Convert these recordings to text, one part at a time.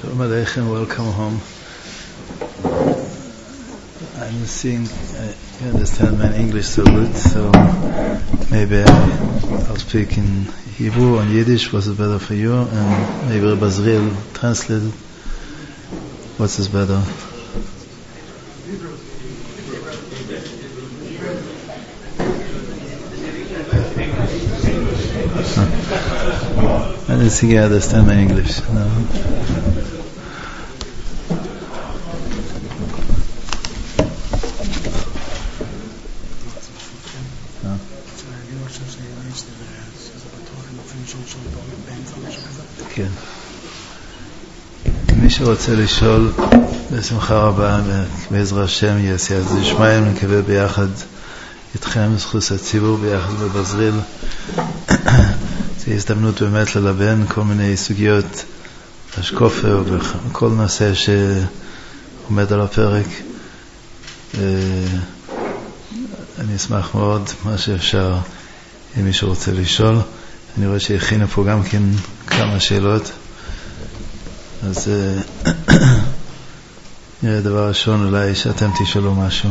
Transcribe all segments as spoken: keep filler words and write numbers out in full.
Shalom Aleichem, welcome home. I'm seeing, uh, you understand my English so good, so maybe I, I'll speak in Hebrew or Yiddish, what's better for you, and maybe Bazriel translate. What's is better? I don't think I understand my English. No. כן. מי שרוצה לשאול בשמחה רבה בעזרת השם יעשה אז נשמע נקווה ביחד איתכם זכות הציבור ביחד בבזריל. זו הזדמנות באמת ללבן כל מיני סוגיות השקופה וכל נושא שעומד על הפרק. אני אשמח מאוד מה שאפשר אם מישהו רוצה לשאול. אני רואה שהכינו פה גם כן כמה שאלות. אז נראה דבר ראשון אולי שאתם תשאלו משהו.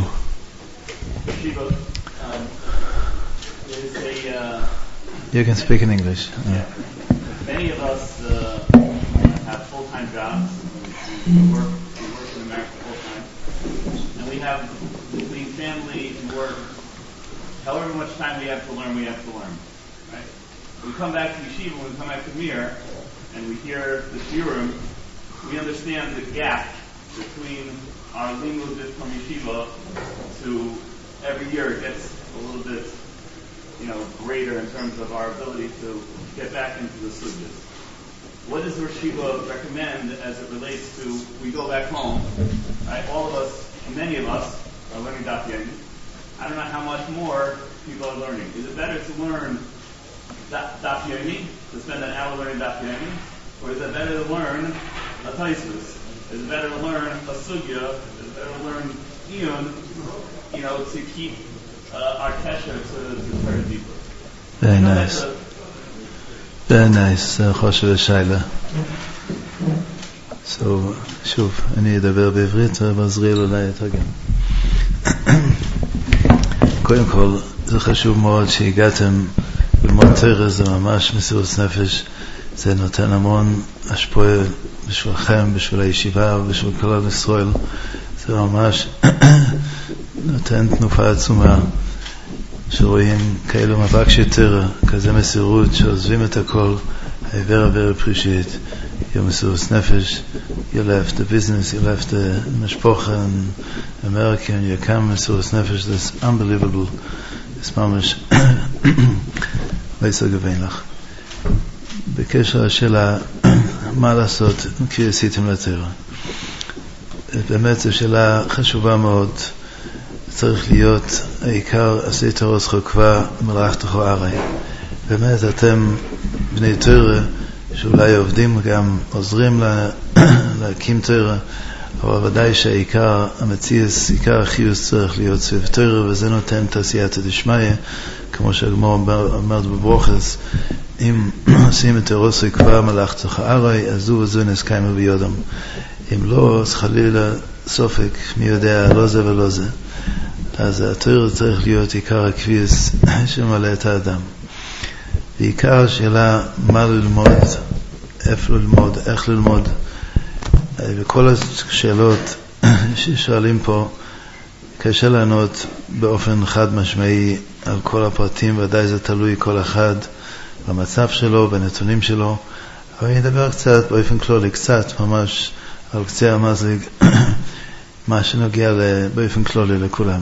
You can speak in English. Yeah. Yeah. Many of us uh, have full-time jobs. We work, we work in America full-time. And we have, between family and work, however much time we have to learn, we have to learn. Right? We come back to Yeshiva, when we come back to Mir, and we hear the shiurim, we understand the gap between our limud from Yeshiva to every year it gets a little bit, you know, greater in terms of our ability to get back into the suggas. What does Rosh Yeshiva recommend as it relates to, we go back home, right? All of us, many of us, are learning Daf Yomi. I don't know how much more people are learning. Is it better to learn Daf Yomi, to spend an hour learning Daf Yomi, or is it better to learn a Taisus? Is it better to learn a sugya? Is it better to learn Iyun, you know, to keep Uh, our kesher to, to turn deeper. Very nice. A... Very nice. חושב לשאלה. So, שוב, אני אדבר בעברית ובזריל אולי יתרגם. קודם כל, זה חשוב מאוד שהגעתם ללמוד תורה, זה ממש מסירות נפש. זה נותן המון השפעה בשבילכם, בשביל הישיבה ובשביל כל עם ישראל. זה ממש נותן תנופה עצומה שרואים כאלו מבקשי תורה, כזה מסירות שעוזבים את הכל. I very very appreciate your mesiras nefesh. You left the business, you left the mashpocha in America, and you come mesiras nefesh. That's unbelievable. It's ממש לא סגוון לך. בקשר לשאלה מה לעשות כי עשיתם לתורה, באמת זו שאלה חשובה מאוד. צריך להיות העיקר עשית ראש חוקבה מלאכתך הרי. באמת אתם בני תורה שאולי עובדים גם עוזרים לה, להקים תורה, אבל ודאי שהעיקר המציאס, עיקר החיוס צריך להיות סביב תורה, וזה נותן תעשיית דשמיא, כמו שהגמור אומרת בברוכס, אם עושים את ראש חוקבה מלאכתך הרי, אז זו וזו נסקיימה ביודם. אם לא, אז חלילה סופק, מי יודע, לא זה ולא זה. אז התורה צריך להיות עיקר הקביס שמלא את האדם. בעיקר השאלה מה ללמוד, איפה ללמוד, איך ללמוד. וכל השאלות ששואלים פה, קשה לענות באופן חד משמעי על כל הפרטים, ודאי זה תלוי כל אחד במצב שלו, בנתונים שלו. אבל אני אדבר קצת באופן כללי, קצת ממש על קצה המזלג, מה שנוגע באופן כללי לכולם.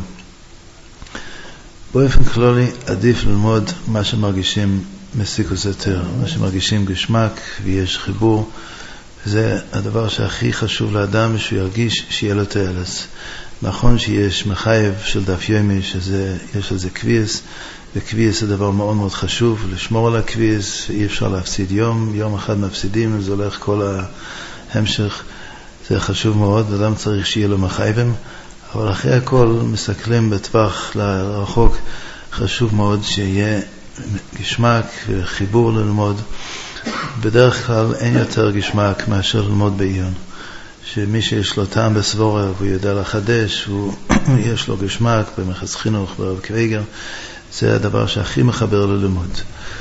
באופן כללי עדיף ללמוד מה שמרגישים מסיקוס התורה, מה שמרגישים גשמק ויש חיבור. זה הדבר שהכי חשוב לאדם, שהוא ירגיש שיהיה לו תועלת. נכון שיש מחייב של דף יומי, שיש על זה קביס, וקביס זה דבר מאוד מאוד חשוב, לשמור על הקביס, אי אפשר להפסיד יום, יום אחד מפסידים, זה הולך כל ההמשך. זה חשוב מאוד, אדם צריך שיהיה לו מחייבים, אבל אחרי הכל מסתכלים בטווח לרחוק, חשוב מאוד שיהיה גשמק וחיבור ללמוד. בדרך כלל אין יותר גשמק מאשר ללמוד בעיון. שמי שיש לו טעם בסבורה והוא יודע לחדש, ויש לו גשמק במחס חינוך ברב קוויגר, זה הדבר שהכי מחבר ללימוד.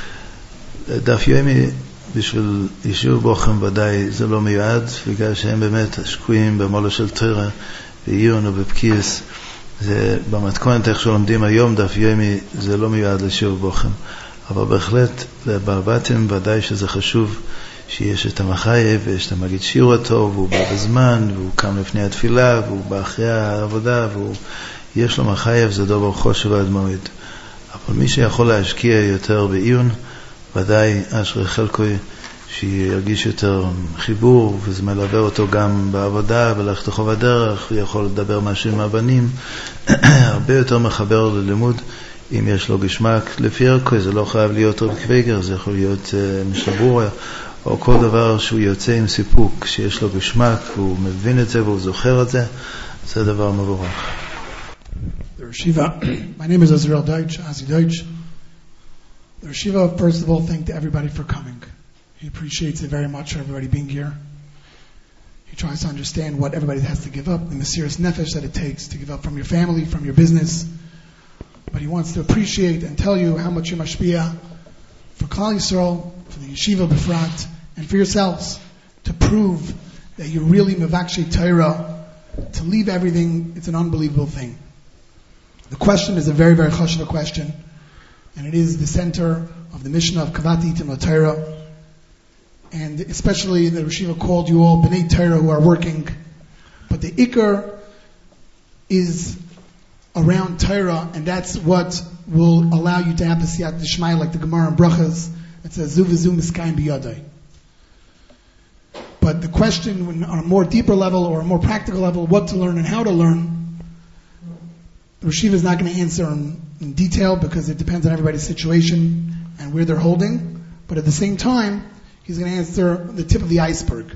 דף יומי בשביל יישוב בוחם ודאי זה לא מיועד, בגלל שהם באמת שקועים במולו של תורה, בעיון ובפקיס. זה במתכונת איך שלומדים היום דף יומי, זה לא מיועד ליישוב בוחם. אבל בהחלט לבעל בתים ודאי שזה חשוב שיש את המחייב ויש את המגיד שיר הטוב, והוא בא בזמן והוא קם לפני התפילה והוא בא אחרי העבודה ויש לו מחייב, זה דבר חושב עד מועד. אבל מי שיכול להשקיע יותר בעיון, ודאי אשרי חלקוי שירגיש יותר חיבור, וזה מלווה אותו גם בעבודה וללכת לחוב הדרך, ויכול לדבר משהו עם הבנים, הרבה יותר מחבר ללימוד. אם יש לו גשמק לפי ערכוי, זה לא חייב להיות רב קוויגר, זה יכול להיות uh, משבורה, או כל דבר שהוא יוצא עם סיפוק, שיש לו גשמק, והוא מבין את זה והוא זוכר את זה, זה דבר מבורך. The Yeshiva, my name is Azrael Deutsch, Azi Deutsch. The Yeshiva, first of all, thanked everybody for coming. He appreciates it very much for everybody being here. He tries to understand what everybody has to give up, the Mesiras Nefesh that it takes to give up from your family, from your business. But he wants to appreciate and tell you how much you mashpia for Klal Yisrael, for the Yeshiva Befrat, and for yourselves, to prove that you're really Mevakshei Torah, to leave everything. It's an unbelievable thing. The question is a very, very chashuv question, and it is the center of the Mishnah of Kavati Itim LaTorah, and especially the Yeshiva called you all B'nai Torah who are working, but the Ikar is around Torah, and that's what will allow you to have the Siyat D'Shmaya, like the Gemara and Brachas. It says Zu v'zu miskayim biyadai. But the question on a more deeper level or a more practical level, what to learn and how to learn, the Yeshiva is not going to answer in, in detail because it depends on everybody's situation and where they're holding. But at the same time, he's going to answer the tip of the iceberg.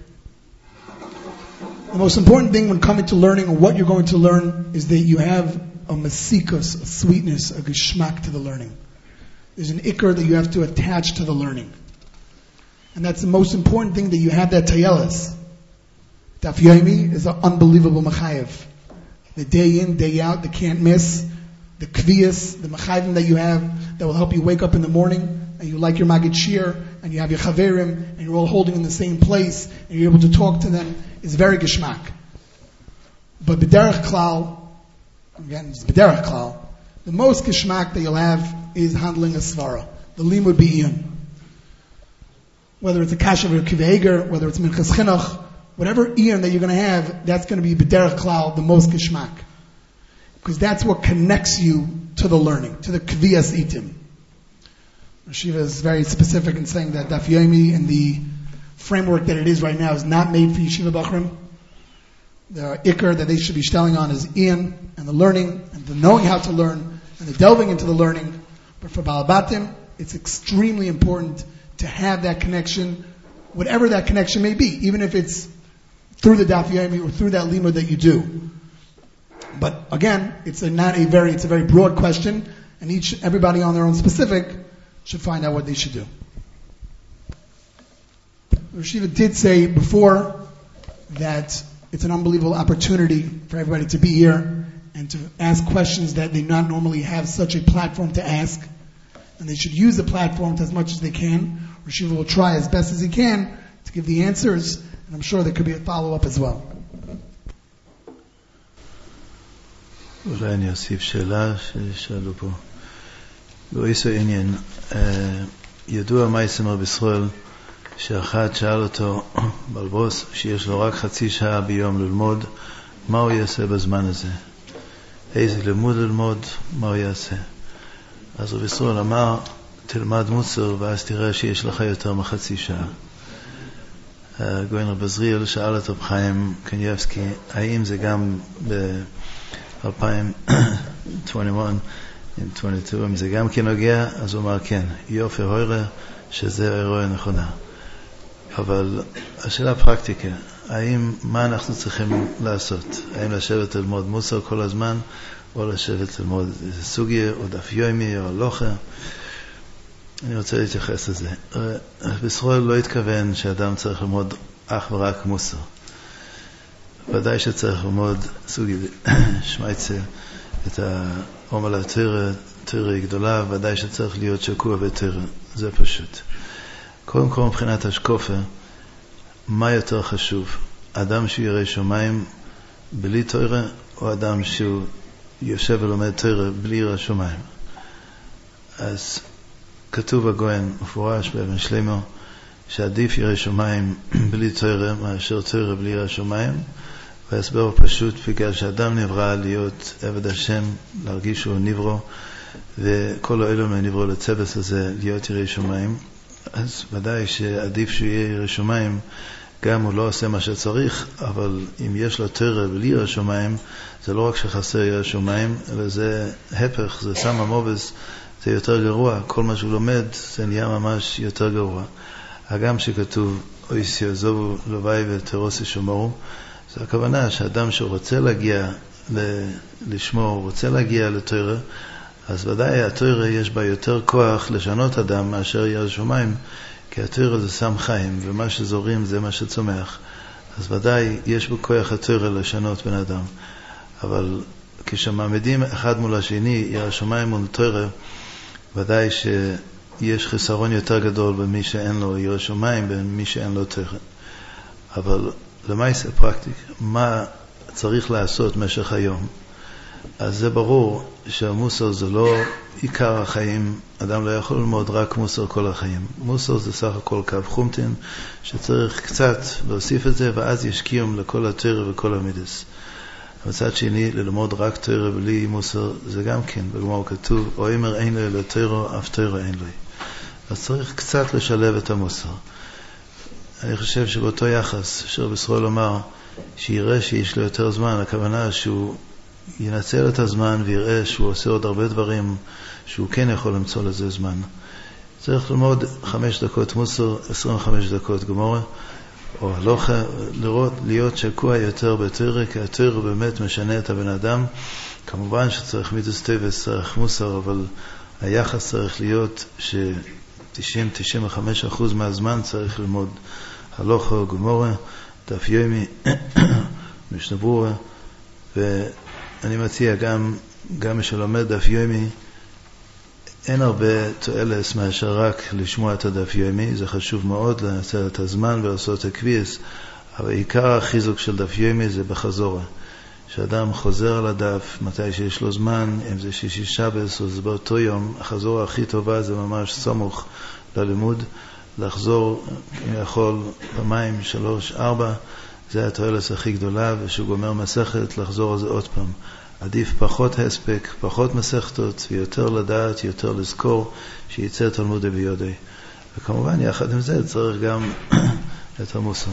The most important thing when coming to learning or what you're going to learn is that you have a masikus, a sweetness, a geshmak to the learning. There's an ikar that you have to attach to the learning. And that's the most important thing, that you have that tayelis. Daf Yomi is an unbelievable machayev. The day in, day out, the can't miss, the kviyas, the machayevim that you have that will help you wake up in the morning and you like your magid shir and you have your chaverim and you're all holding in the same place and you're able to talk to them, is very geshmak. But b'derech klal, again, it's b'derech klal, the most geshmak that you'll have is handling a svara. The limud b'iyun. Whether it's a kasha or a kiveiger, whether it's minchas chinuch, whatever iyun that you're going to have, that's going to be b'derech klal, the most geshmak. Because that's what connects you to the learning, to the kviyas itim. Yeshiva is very specific in saying that Daf Yomi and the framework that it is right now is not made for Yeshiva Bachrim. The ikar that they should be stelling on is iyun and the learning and the knowing how to learn and the delving into the learning. But for Baal Batim, it's extremely important to have that connection, whatever that connection may be, even if it's through the Daf Yomi or through that limud that you do. But again, it's a not a very it's a very broad question, and each everybody on their own specific should find out what they should do. Yeshiva did say before that it's an unbelievable opportunity for everybody to be here and to ask questions that they not normally have such a platform to ask, and they should use the platform as much as they can. Yeshiva will try as best as he can to give the answers, and I'm sure there could be a follow-up as well. אולי אני אוסיף שאלה ששאלו פה. באיסו עניין, ידוע מה יסמר בישראל, שאחד שאל אותו בלבוס שיש לו רק חצי שעה ביום ללמוד, מה הוא יעשה בזמן הזה? איזה לימוד ללמוד, מה הוא יעשה? אז רב ישראל אמר, תלמד מוסר ואז תראה שיש לך יותר מחצי שעה. גויין רב עזריאל שאל את רב חיים קניאבסקי, האם זה גם ב-אלפיים עשרים ואחת, עם עשרים ושתיים, אם זה גם כן נוגע, אז הוא אמר כן, יופי הוירה שזה אירוע נכונה. אבל השאלה הפרקטיקה, האם, מה אנחנו צריכים לעשות? האם לשבת ללמוד מוסר כל הזמן, או לשבת ללמוד סוגיה, או דף יומי, או לוחה? אני רוצה להתייחס לזה. בישראל לא התכוון שאדם צריך ללמוד אך ורק מוסר. ודאי שצריך ללמוד סוגי שמייצה, את העומל התורה, תורה היא גדולה, ודאי שצריך להיות שקוע בתורה. זה פשוט. קודם כל מבחינת השקופה, מה יותר חשוב? אדם שירא שמיים בלי תורה, או אדם שהוא יושב ולומד תורה בלי ירא שמיים? אז כתוב בגויין מפורש באבן שלמה שעדיף ירא שמיים בלי תורה מאשר תורה בלי ירא שמיים, וההסבר פשוט בגלל שאדם נברא להיות עבד השם, להרגיש שהוא נברו, וכל האלום נברו לצבס הזה להיות ירא שמיים. אז ודאי שעדיף שהוא יהיה ירא שמיים, גם הוא לא עושה מה שצריך, אבל אם יש לו תורה בלי ירא שמיים, זה לא רק שחסר ירא שמיים, אלא זה הפך, זה שם המובס, זה יותר גרוע. כל מה שהוא לומד זה נהיה ממש יותר גרוע. הגם שכתוב אויס יעזובו לוואי ותרוסי שמורו, זה הכוונה שאדם שרוצה להגיע לשמור, רוצה להגיע לתורה, אז ודאי התורה יש בה יותר כוח לשנות אדם מאשר ירא שמיים, כי התורה זה שם חיים, ומה שזורים זה מה שצומח. אז ודאי יש בו כוח התורה לשנות בן אדם. אבל כשמעמדים אחד מול השני, ירא שמיים מול תורה, ודאי שיש חיסרון יותר גדול במי שאין לו ירא שמיים, במי שאין לו תורה. אבל למעשה פרקטיק, מה צריך לעשות משך היום? אז זה ברור שהמוסר זה לא עיקר החיים. אדם לא יכול ללמוד רק מוסר כל החיים. מוסר זה סך הכל קו חומטין, שצריך קצת להוסיף את זה, ואז יש קיום לכל התורה וכל המידס. מצד שני, ללמוד רק תורה בלי מוסר, זה גם כן, בגמרא כתוב, או אמר אין לו לתורה, אף תורה אין לו. אז צריך קצת לשלב את המוסר. אני חושב שבאותו יחס, אשר בישראל אמר, שיראה שיש לו יותר זמן, הכוונה שהוא ינצל את הזמן ויראה שהוא עושה עוד הרבה דברים שהוא כן יכול למצוא לזה זמן. צריך ללמוד חמש דקות מוסר, עשרים וחמש דקות גמרא, או הלוכה, לראות, להיות שקוע יותר בתורה, כי התורה באמת משנה את הבן אדם. כמובן שצריך מידוס טבעס, צריך מוסר, אבל היחס צריך להיות ש-תשעים עד תשעים וחמש אחוז מהזמן צריך ללמוד הלוכה, גמרא, דף יומי, משנה ברורה, ואני מציע גם, גם שלומד דף יומי, אין הרבה תועלת מאשר רק לשמוע את הדף יומי. זה חשוב מאוד לנצל את הזמן ולעשות הקביעס, אבל עיקר החיזוק של דף יומי זה בחזורה. שאדם חוזר על הדף מתי שיש לו זמן, אם זה שישי שבס או זה באותו יום, החזורה הכי טובה זה ממש סמוך ללימוד, לחזור אם יכול פעמיים, שלוש, ארבע, זה התועלת הכי גדולה, ושהוא גומר מסכת לחזור על זה עוד פעם. עדיף פחות הספק, פחות מסכתות, ויותר לדעת, יותר לזכור, שיצא תלמוד ביודעי. וכמובן, יחד עם זה, צריך גם את המוסר.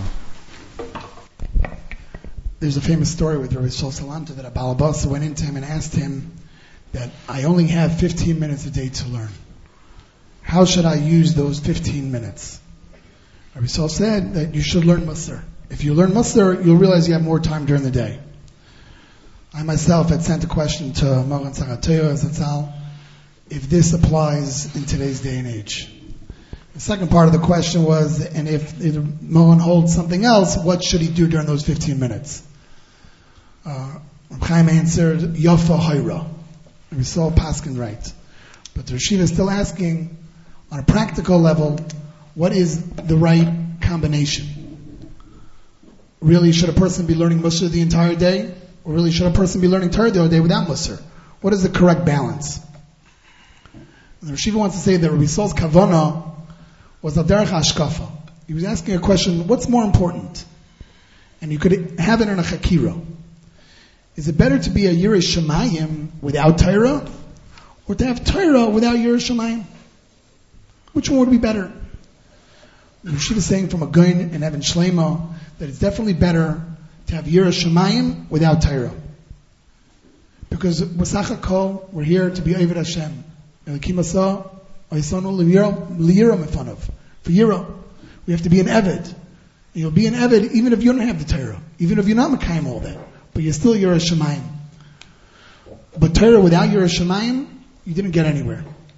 There's a famous story with Rabbi Shol Salanta that a Baal Basa went into him and asked him that I only have fifteen minutes a day to learn. How should I use those fifteen minutes? Rabbi Shol said that you should learn Musar. If you learn Musar, you'll realize you have more time during the day. I myself had sent a question to Moran Saratoyo Zatzal if this applies in today's day and age. The second part of the question was, and if, if Moran holds something else, what should he do during those fifteen minutes? Uh, Chaim answered, Yafa Hayra. We saw Paskin right. But the Rashiva is still asking, on a practical level, what is the right combination? Really, should a person be learning Musar the entire day? Or really, should a person be learning Torah the other day without Musar? What is the correct balance? And the Rashiva wants to say that Rabbi Saul's kavana was a derech hashkafa. He was asking a question, what's more important? And you could have it in a chakira. Is it better to be a Yirei Shemayim without Torah, or to have Torah without Yirei Shemayim? Which one would be better? The Rashiva is saying from a Gaon in Evan Shlema that it's definitely better to have Yirei Shemayim without Torah. Because Wasach HaKol, we're here to be Oved Hashem. Elikim Asa, Oisanu L'Yira Mefanov. For Yira, we have to be an Eved. And you'll be an Eved even if you don't have the Torah. Even if you're not Mekayim all that. But you're still Yirei Shemayim. But Torah without Yirei Shemayim, you didn't get anywhere.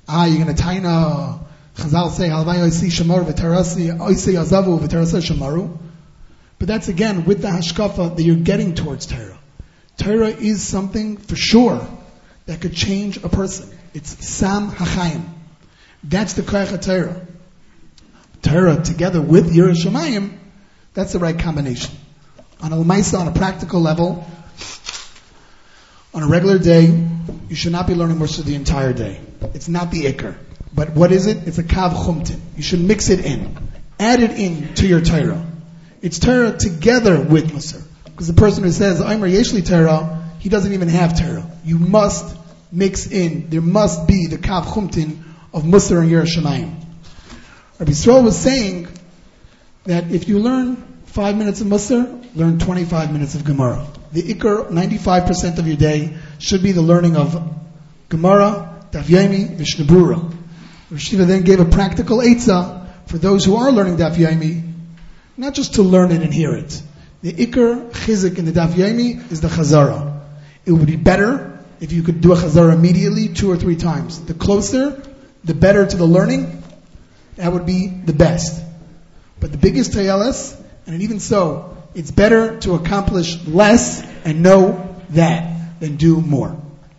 ah, you're going to taina, Chazal say, halvai oisi shamaru v'terasi, oisi azavu v'terasa shamaru. But that's again with the hashkafa that you're getting towards Torah. Torah is something for sure that could change a person. It's Sam HaChaim. That's the Koyach HaTorah. Torah together with Yiras Shamayim, that's the right combination. On a L'maisa, on a practical level, on a regular day, you should not be learning Mussar the entire day. It's not the Iker. But what is it? It's a Kav Chumtin. You should mix it in. Add it in to your Torah. It's Torah together with Mussar. Because the person who says, Omer Yeshli Torah, he doesn't even have Torah. You must mix in. There must be the Kav Chumtin of Mussar and Yiras Shamayim. Rabbi Yisrael was saying that if you learn five minutes of Mussar, learn twenty-five minutes of Gemara. The Iker, ninety-five percent of your day, should be the learning of Gemara, Daf Yomi, Mishnah Berurah. Rishiva then gave a practical eitzah for those who are learning Daf Yomi, not just to learn it and hear it. The Iker Chizik in the Daf Yomi is the Chazara. It would be better if you could do a Chazara immediately, two or three times. The closer, the better to the learning, that would be the best. But the biggest tayalas, and even so, it's better to accomplish less and know that than do more.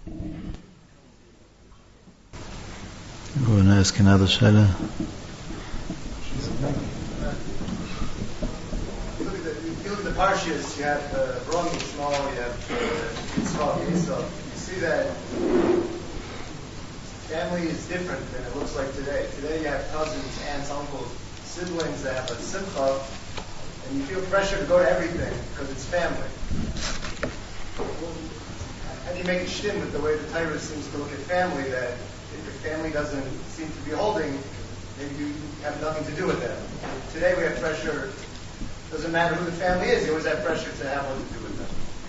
I'm going to ask another shaila. The Parshas, you have uh, Ron Yishmael, you have Yitzchak, uh, Esau. You see that family is different than it looks like today. Today you have cousins, aunts, uncles, siblings that have a simcha, and you feel pressure to go to everything because it's family. How do you make it shtim with the way the Torah seems to look at family, that if your family doesn't seem to be holding, maybe you have nothing to do with them? Today we have pressure. Doesn't matter who the family is, you always have pressure to have what to do with them.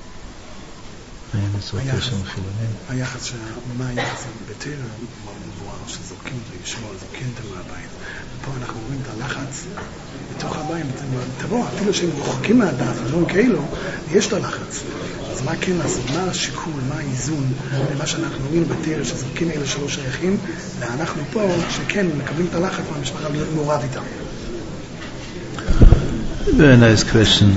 היחס של מה היחס בתורה מבואר שזורקים זה לשמור, זורקים את זה מהבית. ופה אנחנו רואים את הלחץ בתוך הבית. תבוא, אפילו שהם רחוקים מהדעת, דברים כאלו, יש את הלחץ. אז מה כן לעשות? מה השיקול, מה האיזון למה שאנחנו רואים בתורה שזורקים אלה שלא שייכים, ואנחנו פה שכן מקבלים את הלחץ מהמשפחה להיות מעורב איתם. Very nice question.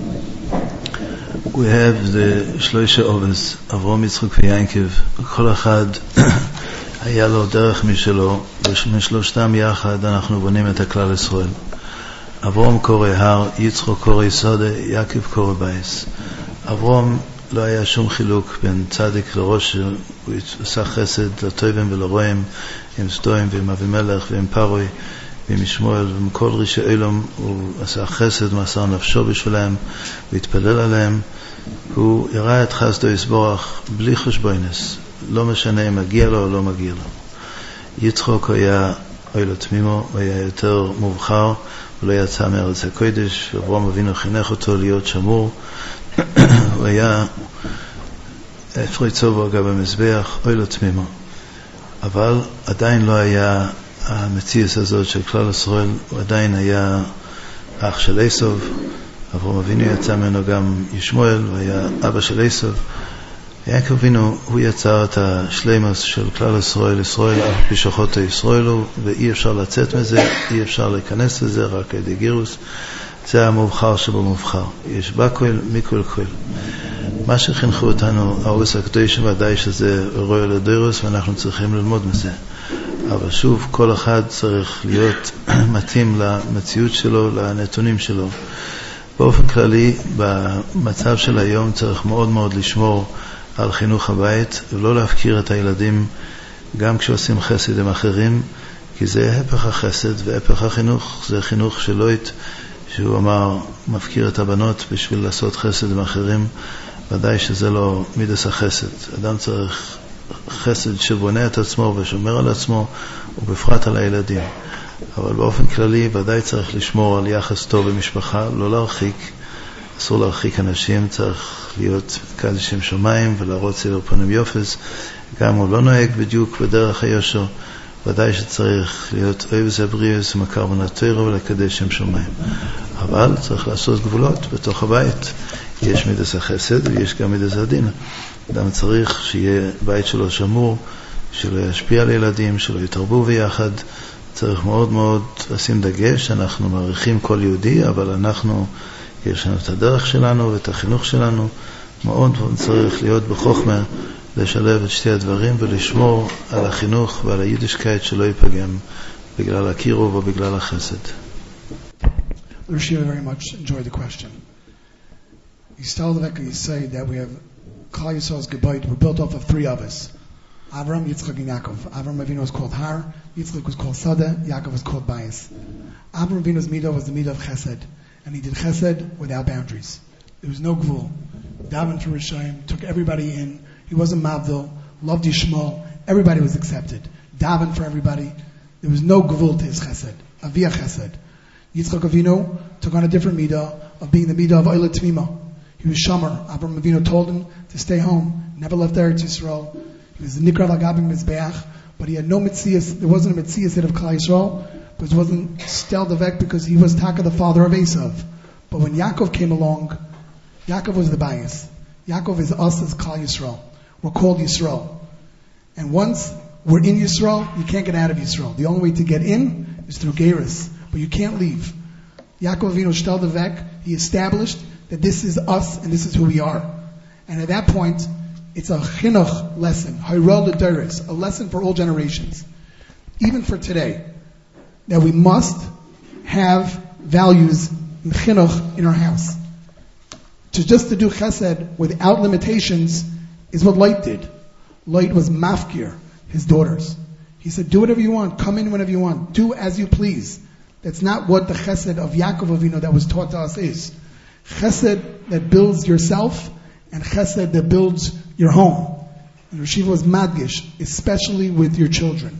We have the Shloisha Oves, Avraham, Yitzchak וינקב. כל אחד היה לו דרך משלו, ומשלושתם יחד אנחנו בונים את הכלל ישראל. אברהם קורא הר, יצחק קורא סודה, יעקב קורא בייס. אברהם לא היה שום חילוק בין צדיק לראש, הוא עשה חסד לטובים ולרועים, עם סדום ועם אבימלך ועם פרוי. ועם ישמעאל ועם כל רישי אילום, הוא עשה חסד, מסר נפשו בשבילם, הוא התפלל עליהם, הוא יראה את חסדו יסבורך בלי חשבונס, לא משנה אם מגיע לו או לא מגיע לו. יצחק היה אוהל תמימו, הוא היה יותר מובחר, הוא לא יצא מארץ הקודש, ואברהם אבינו חינך אותו להיות שמור, הוא היה אפרי צובו אגב המזבח, אוהל תמימו, אבל עדיין לא היה המציאות הזאת של כלל ישראל. הוא עדיין היה אח של עשו, אברהם אבינו יצא ממנו גם ישמעאל, הוא היה אבא של עשו. יעקב אבינו, הוא יצר את השלימוס של כלל ישראל, ישראל אף בשוחותו ישראלו, ואי אפשר לצאת מזה, אי אפשר להיכנס לזה, רק על ידי גירוש. זה המובחר שבמובחר, יש בכל מכל כל. מה שחינכו אותנו האורס הקדוש ודאי שזה רואה לדורוס, ואנחנו צריכים ללמוד מזה. אבל שוב, כל אחד צריך להיות מתאים למציאות שלו, לנתונים שלו. באופן כללי, במצב של היום צריך מאוד מאוד לשמור על חינוך הבית, ולא להפקיר את הילדים גם כשעושים חסד עם אחרים, כי זה הפך החסד והפך החינוך. זה חינוך שלא הת... שהוא אמר, מפקיר את הבנות בשביל לעשות חסד עם אחרים. ודאי שזה לא מידס החסד. אדם צריך חסד שבונה את עצמו ושומר על עצמו, ובפרט על הילדים. אבל באופן כללי ודאי צריך לשמור על יחס טוב במשפחה, לא להרחיק, אסור להרחיק אנשים, צריך להיות קדשים שמיים ולהראות סדר פנים יופס. גם הוא לא נוהג בדיוק בדרך היושר, ודאי שצריך להיות אוהב זה בריאס ומקר ונתוירו ולקדש שם שמיים. אבל צריך לעשות גבולות בתוך הבית. יש מידס החסד ויש גם מידס הדין. אדם צריך שיהיה בית שלו שמור, שלא ישפיע על ילדים, שלא יתרבו ביחד. צריך מאוד מאוד לשים דגש, אנחנו מעריכים כל יהודי, אבל אנחנו, יש לנו את הדרך שלנו ואת החינוך שלנו, מאוד צריך להיות בחוכמה, לשלב את שתי הדברים ולשמור על החינוך ועל היידישקייט שלא ייפגם בגלל הקירוב או בגלל החסד. Rishiva very much enjoyed the question. Yisrael Leveka, you say that we have Klal Yisrael's Gebayit, we're built off of three of us. Avram, Yitzchak, and Yaakov. Avram Avinu was called Har, Yitzchak was called Sada, Yaakov was called Bias. Avram Avinu's midah was the midah of Chesed, and he did Chesed without boundaries. There was no gvul. Daven for Rishayim, took everybody in. He wasn't Mavdil, loved Yishmael. Everybody was accepted. Daven for everybody. There was no gvul to his Chesed, Aviyah Chesed. Yitzchak Avinu took on a different midah of being the midah of Oila Tmima. He was Shomer. Avram Avinu told him to stay home. Never left Eretz Yisrael. He was the Nikra V'Agabim Mizbeach, but he had no Metzias. There wasn't a Metzias of Klal Yisrael, because it wasn't Stel Devek, because he was Taka, the father of Esav. But when Yaakov came along, Yaakov was the bias. Yaakov is us as Klal Yisrael. We're called Yisrael. And once we're in Yisrael, you can't get out of Yisrael. The only way to get in is through Geras, but you can't leave. Yaakov Avinu Stel Devek, he established that this is us and this is who we are. And at that point, it's a chinuch lesson, Hayrol L'Doros, a lesson for all generations, even for today, that we must have values and chinuch in our house. To just to do chesed without limitations is what Lot did. Lot was mafkir, his daughters. He said, do whatever you want, come in whenever you want, do as you please. That's not what the chesed of Yaakov Avinu that was taught to us is. Chesed that builds yourself and chesed that builds your home. And Rishiva was madgish, especially with your children.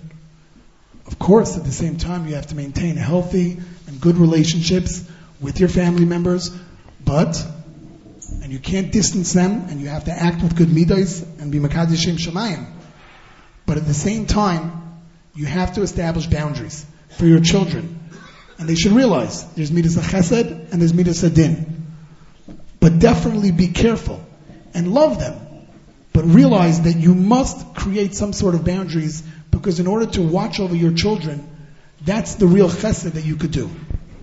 Of course, at the same time, you have to maintain healthy and good relationships with your family members, but, and you can't distance them, and you have to act with good midos and be makadishim shamayim. But at the same time, you have to establish boundaries for your children. And they should realize there's midas chesed and there's midas din. But definitely be careful and love them. But realize that you must create some sort of boundaries, because in order to watch over your children, that's the real chesed that you could do.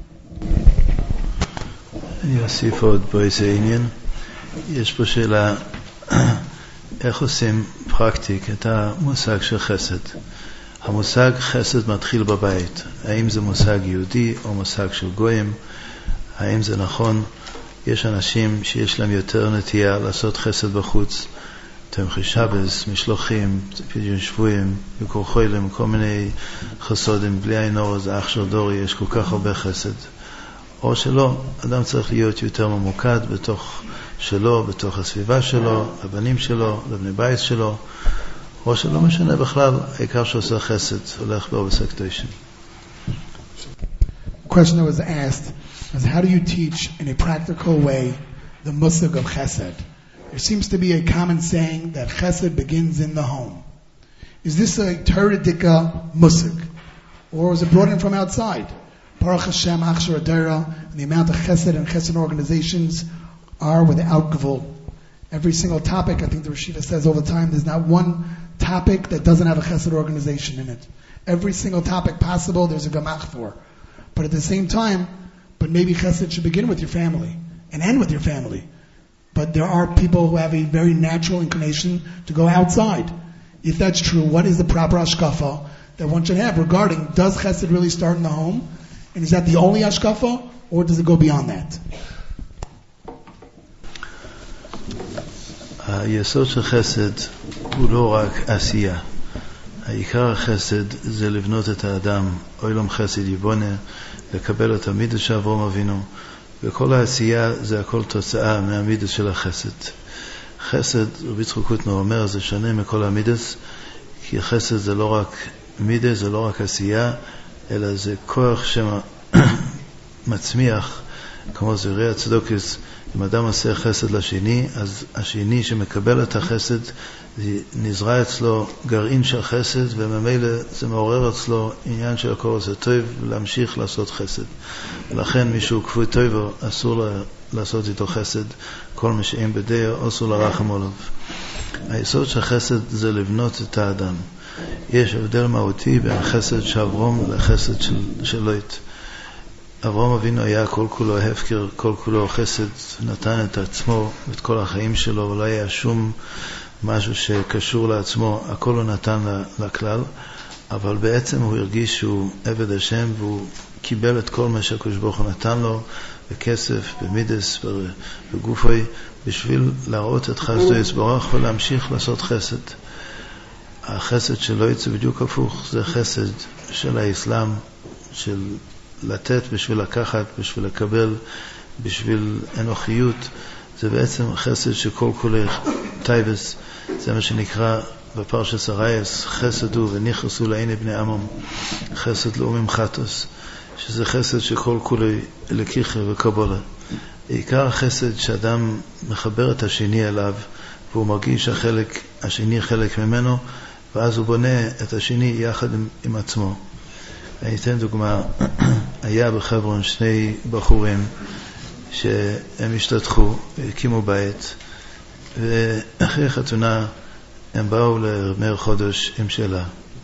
אני אוסיף עוד פה איזה עניין. יש פה שאלה, איך עושים פרקטיק את המושג של חסד? המושג חסד מתחיל בבית. האם זה מושג יהודי או מושג של גויים? האם זה נכון? יש אנשים שיש להם יותר נטייה לעשות חסד בחוץ, תמחי שבס, משלוחים, פדיון שבויים, ביקור חוילם, כל מיני חסודים, בלי עין אור, זה אח של דורי, יש כל כך הרבה חסד. או שלא, אדם צריך להיות יותר ממוקד בתוך שלו, בתוך הסביבה שלו, לבנים שלו, לבני בית שלו, או שלא משנה בכלל, העיקר שעושה חסד, הולך באובס הקדושים. The question that was asked is, how do you teach in a practical way the musag of chesed? There seems to be a common saying that chesed begins in the home. Is this a Torah-dika musag? Or is it brought in from outside? Baruch Hashem, Achshar Adara, and the amount of chesed and chesed organizations are without gavul. Every single topic, I think the Rishiva says all the time, there's not one topic that doesn't have a chesed organization in it. Every single topic possible, there's a gamach for. But at the same time, but maybe chesed should begin with your family and end with your family. But there are people who have a very natural inclination to go outside. If that's true, what is the proper hashkafa that one should have regarding, does chesed really start in the home? And is that the only hashkafa, or does it go beyond that? היסוד של חסד הוא לא רק עשייה. העיקר החסד זה לבנות את האדם, אוילום חסד יבונה, לקבל את המידס שאברהם אבינו, וכל העשייה זה הכל תוצאה מהמידס של החסד. חסד, רבי יצחק קוטנר אומר, זה שונה מכל המידס, כי חסד זה לא רק מידס, זה לא רק עשייה, אלא זה כוח שמצמיח, כמו זרעי הצדוקס. אם אדם עושה חסד לשני, אז השני שמקבל את החסד, נזרע אצלו גרעין של חסד, וממילא זה מעורר אצלו עניין של הכל עושה טוב, להמשיך לעשות חסד. ולכן מישהו כפוי טוב, אסור לעשות איתו חסד, כל מי שאין בדעה, אסור לרחם עליו. היסוד של חסד זה לבנות את האדם. יש הבדל מהותי בין חסד של אברהם לחסד של, של לוט. אברהם אבינו היה כל כולו הפקר, כל כולו חסד, נתן את עצמו ואת כל החיים שלו, ולא היה שום משהו שקשור לעצמו, הכל הוא נתן לכלל, אבל בעצם הוא הרגיש שהוא עבד השם, והוא קיבל את כל מה שהקדוש ברוך הוא נתן לו, בכסף, במידס, בגופוי, בשביל להראות את חסדו יתברך ולהמשיך לעשות חסד. החסד שלו יצא בדיוק הפוך, זה חסד של האסלאם, של לתת בשביל לקחת, בשביל לקבל, בשביל אנוכיות. זה בעצם חסד שכל כולי טייבס, זה מה שנקרא בפרשת הרייס, חסדו ונכנסו לעיני בני עמם, חסד לאומים חטוס, שזה חסד שכל כולי לקיחה וקבולה. עיקר החסד שאדם מחבר את השני אליו, והוא מרגיש שהחלק, השני חלק ממנו, ואז הוא בונה את השני יחד עם, עם עצמו. אני אתן דוגמה, היה בחברון שני בחורים שהם השתתחו, הקימו בית, ואחרי החתונה הם באו למאיר חודש עם שאלה.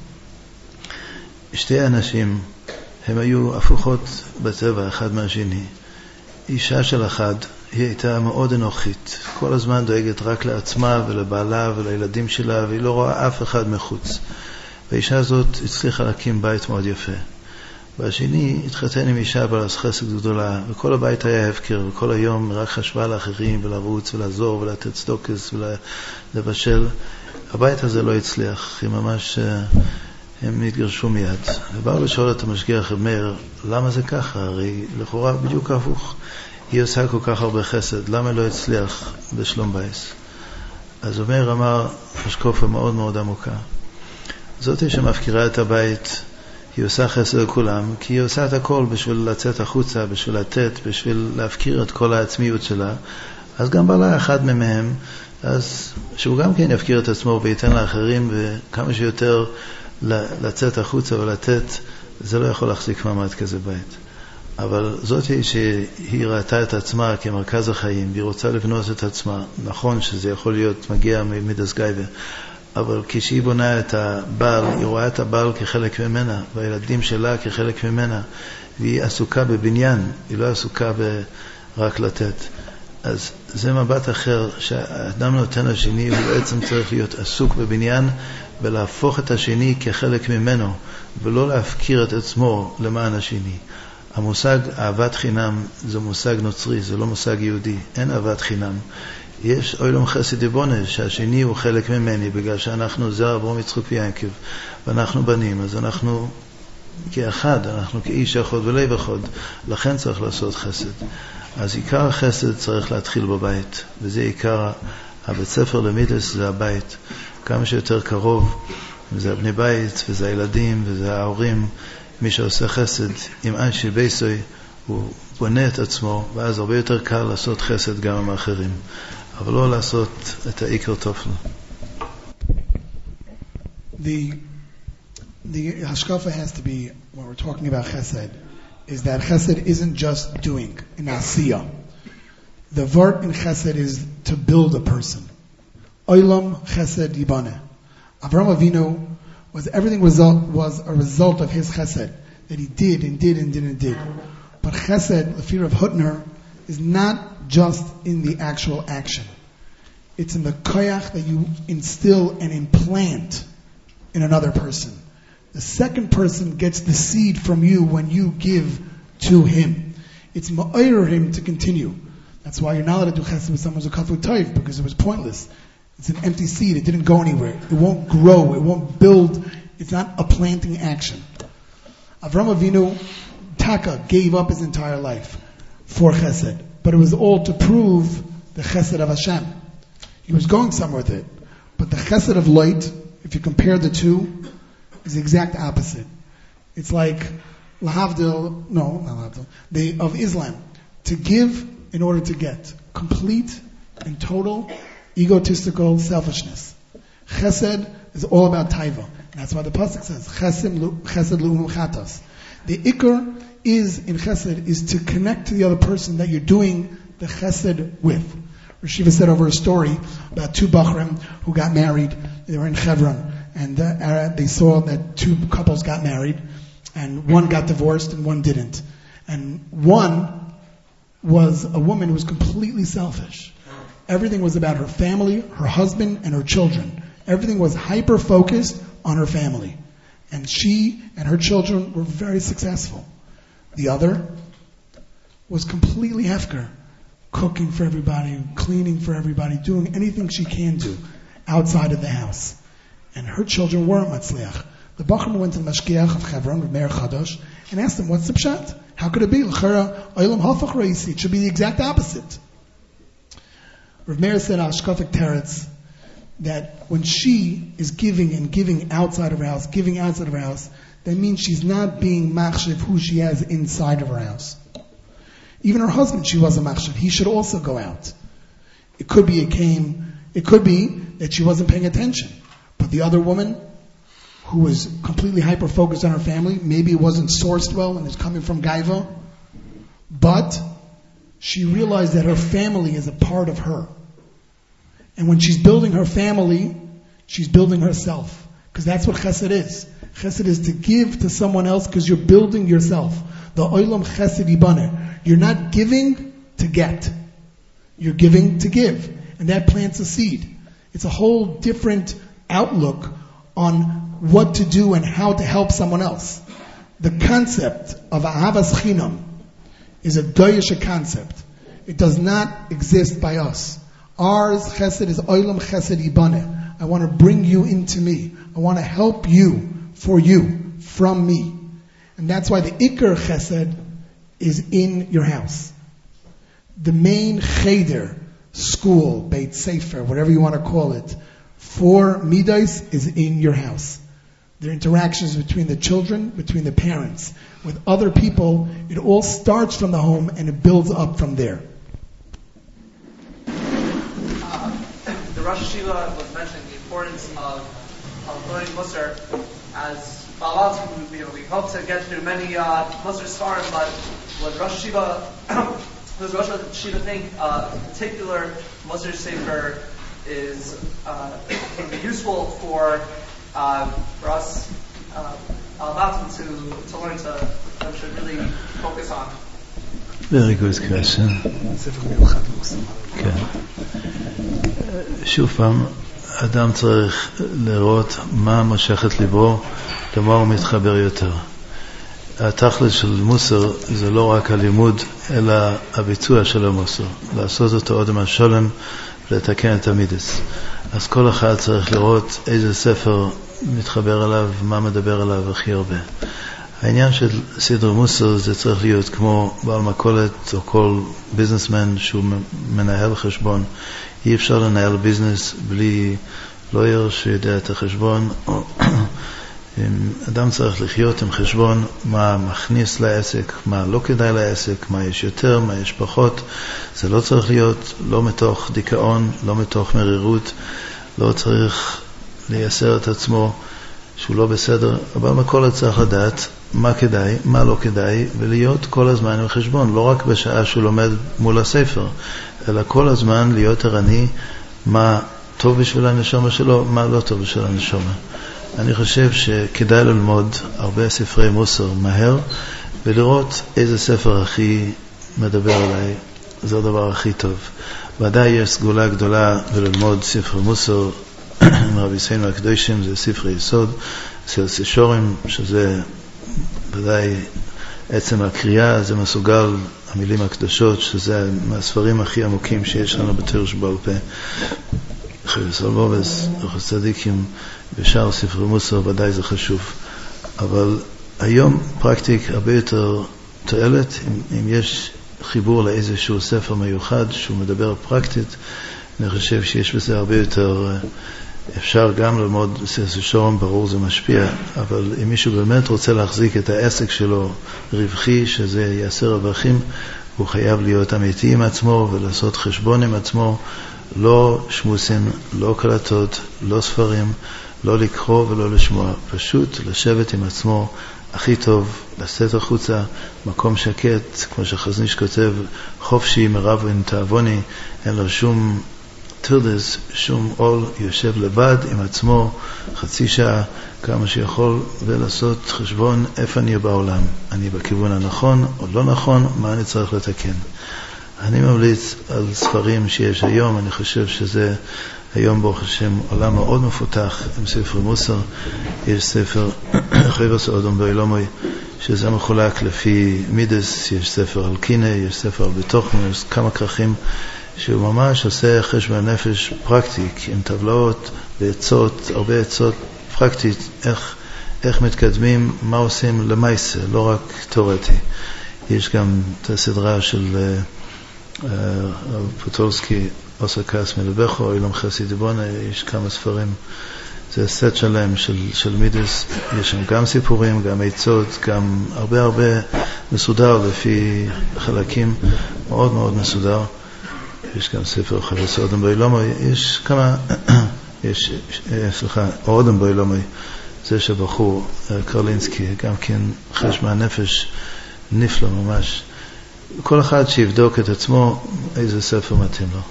שתי אנשים, הם היו הפוכות בטבע אחד מהשני. אישה של אחד, היא הייתה מאוד אנוכית, כל הזמן דואגת רק לעצמה ולבעלה ולילדים שלה, והיא לא רואה אף אחד מחוץ. והאישה הזאת הצליחה להקים בית מאוד יפה. והשני התחתן עם אישה בעלת חסד גדולה, וכל הבית היה הפקר, וכל היום רק חשבה לאחרים ולרוץ ולעזור ולתת צדוקס ולבשל. הבית הזה לא הצליח, היא ממש, הם התגרשו מיד. ובאו לשאול את המשגיח מאיר, למה זה ככה? הרי לכאורה בדיוק הפוך. היא עושה כל כך הרבה חסד, למה לא הצליח בשלום בייס? אז מאיר אמר השקופה מאוד מאוד עמוקה. זאת שמפקירה את הבית, היא עושה חסד לכולם, כי היא עושה את הכל בשביל לצאת החוצה, בשביל לתת, בשביל להפקיר את כל העצמיות שלה. אז גם בעלה אחד מהם, אז שהוא גם כן יפקיר את עצמו וייתן לאחרים, וכמה שיותר לצאת החוצה ולתת, זה לא יכול להחזיק מעמד כזה בית. אבל זאת היא שהיא ראתה את עצמה כמרכז החיים, והיא רוצה לבנות את עצמה. נכון שזה יכול להיות מגיע ממידס גייבה, אבל כשהיא בונה את הבעל, היא רואה את הבעל כחלק ממנה, והילדים שלה כחלק ממנה, והיא עסוקה בבניין, היא לא עסוקה רק לתת. אז זה מבט אחר, שהאדם נותן לשני, הוא בעצם צריך להיות עסוק בבניין, ולהפוך את השני כחלק ממנו, ולא להפקיר את עצמו למען השני. המושג אהבת חינם זה מושג נוצרי, זה לא מושג יהודי, אין אהבת חינם. יש אוילום חסד יבונה, שהשני הוא חלק ממני, בגלל שאנחנו זרע אברהם יצחק ויעקב, ואנחנו בנים, אז אנחנו כאחד, אנחנו כאיש אחד ולב אחד, לכן צריך לעשות חסד. אז עיקר החסד צריך להתחיל בבית, וזה עיקר הבית ספר למידס, זה הבית. כמה שיותר קרוב, זה הבני בית, וזה הילדים, וזה ההורים. מי שעושה חסד עם אנשי בייסוי, הוא בונה את עצמו, ואז הרבה יותר קל לעשות חסד גם עם האחרים. אבל לא לעשות את העיקר תופל. The, the hashkafa has to be, when we're talking about chesed, is that chesed isn't just doing in asiyah. The vart in chesed is to build a person. Olam chesed yibane. Avraham Avinu was everything result was a result of his chesed that he did and did and did and did. But chesed, the fear of Hutner, is not just in the actual action. It's in the koyach that you instill and implant in another person. The second person gets the seed from you when you give to him. It's ma'ayr him to continue. That's why you're not allowed to do chesed with someone who's a kafut toiv, because it was pointless. It's an empty seed. It didn't go anywhere. It won't grow. It won't build. It's not a planting action. Avraham Avinu, Taka, gave up his entire life for chesed. But it was all to prove the chesed of Hashem. He was going somewhere with it. But the chesed of Lot, if you compare the two, is the exact opposite. It's like lahavdil, no, not lahavdil, the, of Islam. To give in order to get. Complete and total egotistical selfishness. Chesed is all about taiva. And that's why the pasuk says, Chesed l'umim chatas. The ikar is, in chesed, is to connect to the other person that you're doing the chesed with. Rashiva said over a story about two bachrim who got married. They were in Hebron. and uh, they saw that two couples got married, and one got divorced and one didn't. And one was a woman who was completely selfish. Everything was about her family, her husband, and her children. Everything was hyper-focused on her family. And she and her children were very successful. The other was completely hefker, cooking for everybody, cleaning for everybody, doing anything she can do outside of the house. And her children weren't matzliach. The Bachram went to the Mashgiach of Hebron, with Meir Chadosh, and asked him, what's the pshat? How could it be? It should be the exact opposite. Rav Meir said, Ashkafik Teretz, that when she is giving and giving outside of her house, giving outside of her house, that means she's not being machshav who she has inside of her house. Even her husband, she wasn't machshav. He should also go out. It could be it came, it could be that she wasn't paying attention. But the other woman, who was completely hyper-focused on her family, maybe it wasn't sourced well and it's coming from Gaiva, but she realized that her family is a part of her. And when she's building her family, she's building herself. Because that's what chesed is. Chesed is to give to someone else because you're building yourself. The olam chesed yibaneh. You're not giving to get. You're giving to give. And that plants a seed. It's a whole different outlook on what to do and how to help someone else. The concept of ahavas chinam is a doyisha concept. It does not exist by us. Ours chesed is olam chesed yibaneh. I want to bring you into me. I want to help you for you, from me. And that's why the ikar chesed is in your house. The main cheder, school, beit sefer, whatever you want to call it, for midas is in your house. There are interactions between the children, between the parents, with other people. It all starts from the home and it builds up from there. The Rosh Hashiva was mentioning the importance of, of learning Musar as Ba'alat. We, we hope to get through many uh, Musar Svarim, but what Rosh Hashiva, does Rosh Hashiva think uh, a particular Musar Sefer is uh, can be useful for uh, for us uh, Al-Batim to, to learn to, that we should really focus on? Very good question. כן. שוב פעם, אדם צריך לראות מה מושך את ליבו, למה הוא מתחבר יותר. התכלית של מוסר זה לא רק הלימוד, אלא הביצוע של המוסר. לעשות אותו עוד מהשולם, לתקן את המידס. אז כל אחד צריך לראות איזה ספר מתחבר אליו, מה מדבר אליו הכי הרבה. העניין של סדר מוסר זה צריך להיות כמו בעל מכולת או כל ביזנסמן שהוא מנהל חשבון. אי אפשר לנהל ביזנס בלי לויר שיודע את החשבון. אדם צריך לחיות עם חשבון מה מכניס לעסק, מה לא כדאי לעסק, מה יש יותר, מה יש פחות. זה לא צריך להיות לא מתוך דיכאון, לא מתוך מרירות, לא צריך לייסר את עצמו שהוא לא בסדר, אבל מכולת צריך לדעת מה כדאי, מה לא כדאי, ולהיות כל הזמן עם חשבון, לא רק בשעה שהוא לומד מול הספר, אלא כל הזמן להיות ערני מה טוב בשביל הנשמה שלו, מה לא טוב בשביל הנשמה. אני חושב שכדאי ללמוד הרבה ספרי מוסר מהר, ולראות איזה ספר הכי מדבר עליי, זה הדבר הכי טוב. ודאי יש סגולה גדולה וללמוד ספר מוסר, עם רבי סיינו הקדושים, זה ספרי יסוד, של סישורים, שזה ודאי עצם הקריאה, זה מסוגל המילים הקדושות, שזה מהספרים הכי עמוקים שיש לנו בתורה שבעל פה. חייס אלבובס, רחוס צדיקים, בשאר ספרי מוסר, ודאי זה חשוב. אבל היום פרקטיק הרבה יותר תועלת, אם, אם יש חיבור לאיזשהו ספר מיוחד שהוא מדבר פרקטית, אני חושב שיש בזה הרבה יותר, אפשר גם ללמוד סישורם, ברור זה משפיע, אבל אם מישהו באמת רוצה להחזיק את העסק שלו רווחי, שזה יעשה רווחים, הוא חייב להיות אמיתי עם עצמו ולעשות חשבון עם עצמו, לא שמוסים, לא קלטות, לא ספרים, לא לקרוא ולא לשמוע, פשוט לשבת עם עצמו הכי טוב, לצאת החוצה, מקום שקט, כמו שחזניש כותב, חופשי מרב אין תאבוני, אין לו שום תרדס שום עול, יושב לבד עם עצמו חצי שעה, כמה שיכול, ולעשות חשבון איפה אני בעולם. אני בכיוון הנכון או לא נכון, מה אני צריך לתקן. אני ממליץ על ספרים שיש היום, אני חושב שזה היום ברוך השם עולם מאוד מפותח עם ספר מוסר. יש ספר חייבס אדם באילומוי, שזה מחולק לפי מידס, יש ספר על קינה, יש ספר על בתוכנו, יש כמה כרכים שהוא ממש עושה חשבון נפש פרקטיק, עם טבלאות ועצות, הרבה עצות פרקטית, איך, איך מתקדמים, מה עושים למעשה, לא רק תיאורטי. יש גם את הסדרה של uh, פוטולסקי, עושה כעס מלבכו, אילום חסי דיבונה, יש כמה ספרים. זה סט שלם של, של מידס, יש שם גם סיפורים, גם עצות, גם הרבה הרבה מסודר לפי חלקים, מאוד מאוד מסודר. יש גם ספר חייבס אדם באילומוי, יש כמה, יש, סליחה, אדם באילומוי, זה שבחור קרלינסקי, גם כן חשבון נפש נפלא ממש. כל אחד שיבדוק את עצמו איזה ספר מתאים לו.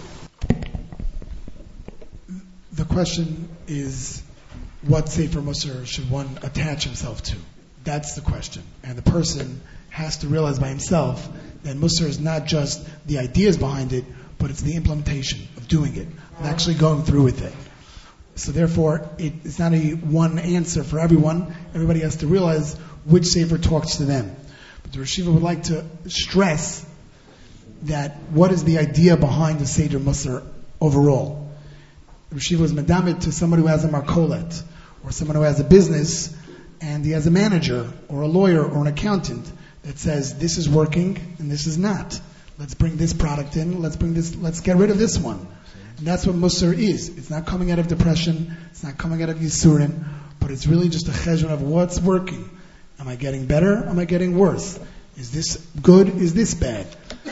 The question is, what Sefer Musar should one attach himself to? That's the question. And the person has to realize by himself that Musar is not just the ideas behind it, but it's the implementation of doing it, and actually going through with it. So therefore, it, it's not a one answer for everyone. Everybody has to realize which Sefer talks to them. But the Rosh Yeshiva would like to stress that what is the idea behind the Seder Musar overall. The Rosh Yeshiva was medamit to somebody who has a markolet, or someone who has a business, and he has a manager, or a lawyer, or an accountant that says, this is working, and this is not. Let's bring this product in, let's bring this, let's get rid of this one. And that's what Musar is. It's not coming out of depression, it's not coming out of Yisurin, but it's really just a cheshbon of what's working. Am I getting better? Am I getting worse? Is this good? Is this bad?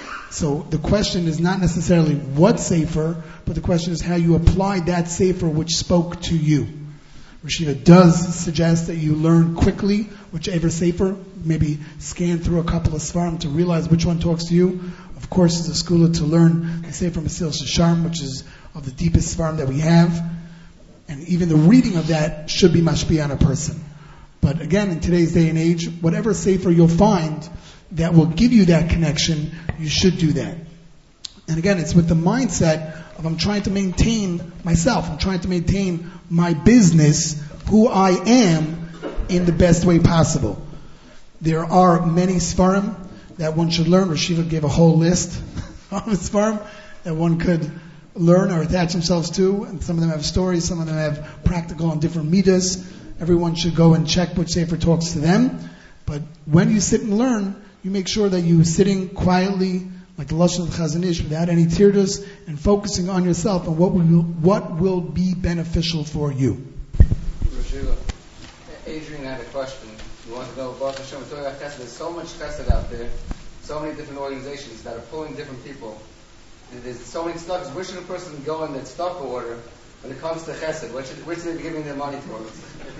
So the question is not necessarily what sefer, but the question is how you apply that sefer which spoke to you. Rosh Yeshiva does suggest that you learn quickly whichever sefer, maybe scan through a couple of svarim to realize which one talks to you. Of course, it's a school to learn the sefer Mesilas Yesharim, which is of the deepest svarim that we have, and even the reading of that should be mashpi on a person. But again, in today's day and age, whatever sefer you'll find that will give you that connection, you should do that. And again, it's with the mindset of I'm trying to maintain myself, I'm trying to maintain my business, who I am, in the best way possible. There are many svarim that one should learn. Rosh Yeshiva gave a whole list of svarim that one could learn or attach themselves to, and some of them have stories, some of them have practical and different midas. Everyone should go and check which sefer talks to them. But when you sit and learn, you make sure that you're sitting quietly, like the Lashon of the Chazon Ish, without any tirdas, and focusing on yourself and what will what will be beneficial for you. Roshila, Adrian had a question. You want to know about Hashem? There's so much chesed out there, so many different organizations that are pulling different people. There's so many tzedakahs. Where should a person go in the tzedakah order when it comes to chesed? Which which are they giving their money towards?